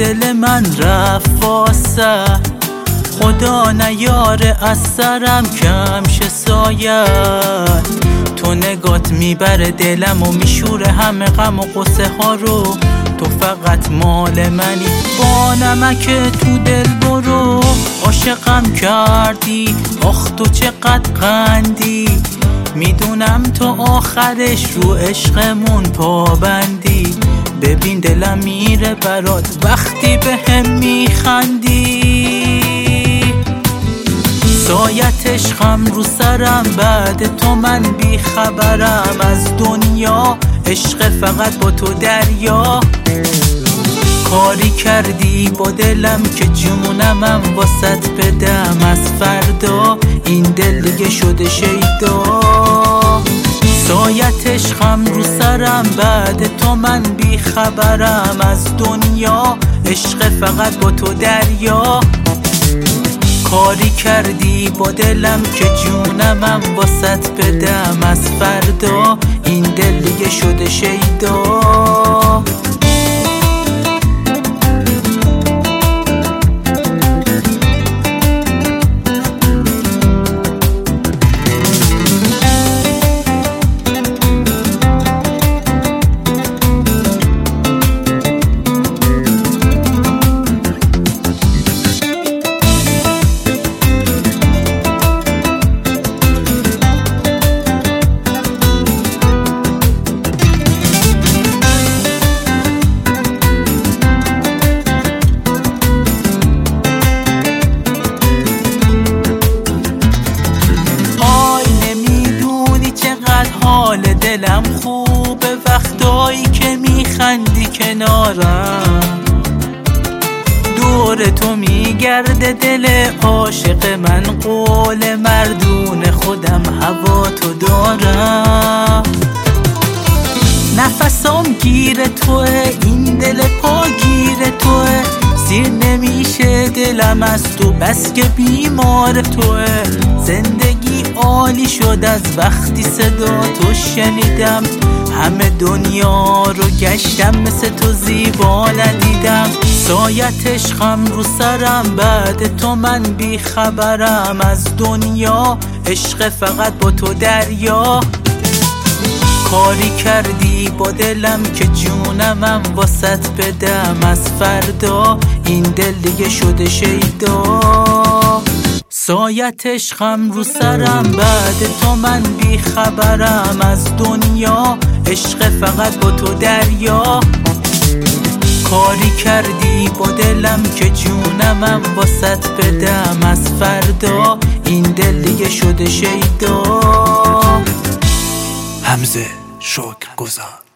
دل من رفت واسه، خدا نیاره از سرم کم شه سایت. تو نگات میبره دلم و میشوره همه غم و قصه ها رو. تو فقط مال منی با نمک تو دل برو. عاشقم کردی آخ تو چقدر قندی، میدونم تو آخرش رو عشقمون پابندی. ببین دلم میره برات وقتی به هم میخندی. سایت عشقم رو سرم بعد تو من بیخبرم از دنیا. عشق فقط با تو دریا. کاری کردی با دلم که جونمم واسط بدم از فردا. این دل دیگه شده شیدا. سایت عشقم رو سرم بعد تو من بیخبرم از دنیا. عشق فقط با تو دریا. کاری کردی با دلم که جونمم واسط بدم از فردا. این دل دیگه شده شیدا. حال دلم خوبه وقتایی که میخندی کنارم. دور تو میگرده دل عاشق من، قول مردون خودم هوا تو دارم. نفسم گیر توه این دل پا گیر توه. سیر نمیشه دلم از تو بس که بیمار توه. زندگی عالی شد از وقتی صدا تو شنیدم. همه دنیا رو گشتم مثل تو زیبا ندیدم. سایت عشقم رو سرم بعد تو من بیخبرم از دنیا. عشق فقط با تو دریا. کاری کردی با دلم که جونمم واسط بدم از فردا. این دل دیگه شده شیدا. سایت عشقم رو سرم بعد تو من بیخبرم از دنیا. عشق فقط با تو دریا. کاری کردی با دلم که جونمم واسط بدم از فردا. این دل دیگه شده شیدا. حمزه شکرگزار.